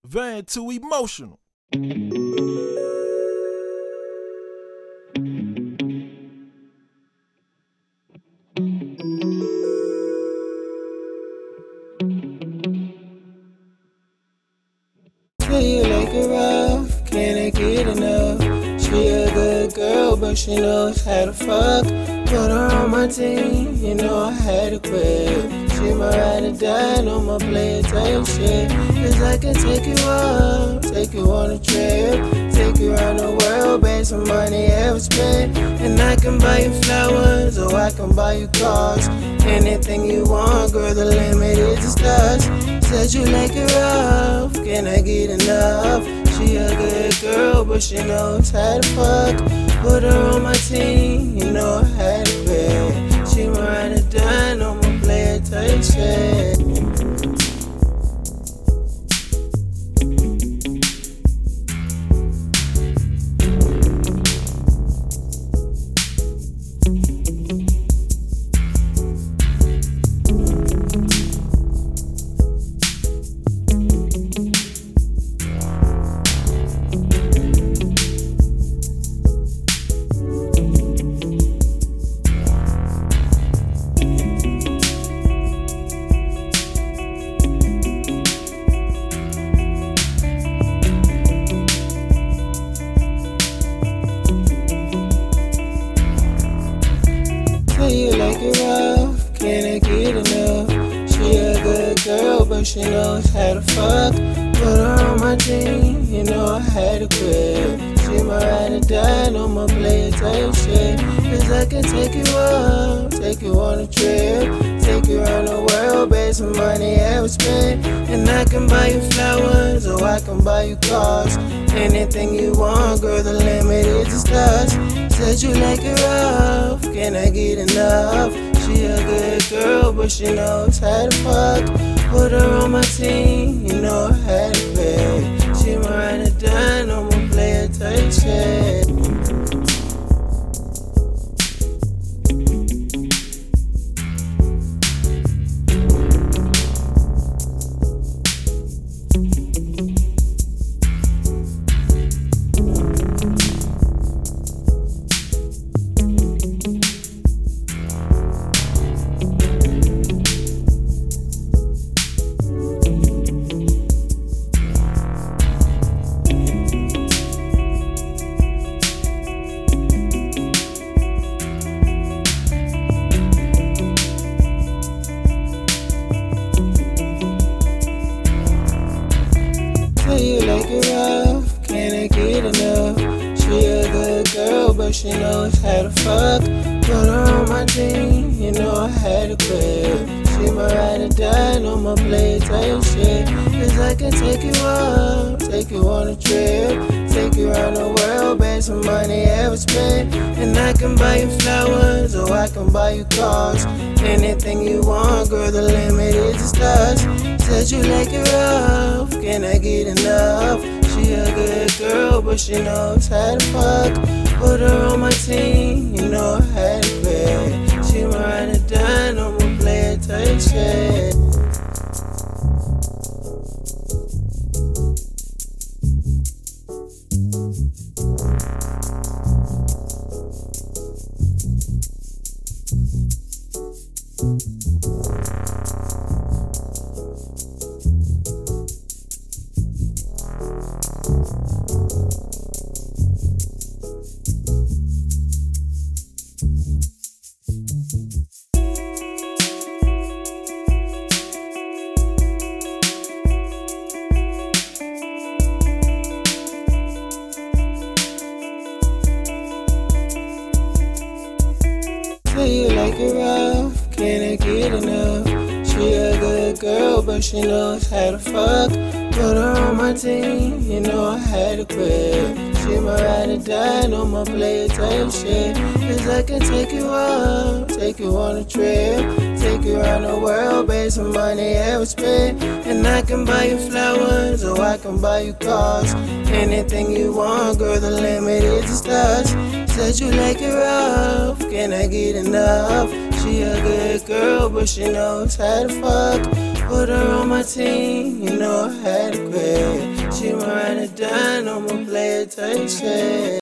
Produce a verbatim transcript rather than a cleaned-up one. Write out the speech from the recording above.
Van too emotional. Say you like it rough, can I get enough? She a good girl, but she knows how to fuck. Put her on my team, you know I had to quit. She my ride or die, no more play it type shit. Cause I can take you up, take you on a trip, take you around the world, based on money ever spent. And I can buy you flowers, or I can buy you cars. Anything you want, girl, the limit is the stars. Said you like it rough, can I get enough? She a good girl, but she knows how to fuck. Put her on my team, you know I had to quit. She my ride or die, no more play it type shit. Say you like it rough, can I get enough? She a good girl, but she knows how to fuck. Put her on my team, you know I had to quit. She my ride or die, no more play it type shit. Cause I can take you up, take you on a trip, take you around the world, based on money ever spent. And I can buy you flowers, or I can buy you cars. Anything you want, girl, the limit is the stars. Said you like it rough, can I get enough? She a good girl, but she knows how to fuck. Put her on my team, you know I had to pay. She my ride or die, no more play it type shit. Say you like it rough, can I get enough? She a good girl, but she knows how to fuck. Put her on my team, you know I had to quit. She my ride or die, no more play type shit. Cause I can take you up, take you on a trip, take you around the world, based on money ever spent. And I can buy you flowers, or I can buy you cars. Anything you want, girl, the limit is the stars. Said you like it rough, can I get enough? She a good girl, but she knows how to fuck. Put her on my team, you know I had to quit. She my ride or die, no more play it type shit. Say you like it rough, can I get enough? She a good girl, but she knows how to fuck. Put her on my team, you know I had to quit. She my ride or die, no more play it type shit. Cause I can take you up, take you on a trip, take you around the world, based on money ever spent. And I can buy you flowers, or I can buy you cars. Anything you want, girl, the limit is the stars. Said you like it rough, can I get enough? She a good girl, but she knows how to fuck. Put her on my team, you know I had to quit. it done, I'ma play it till you say.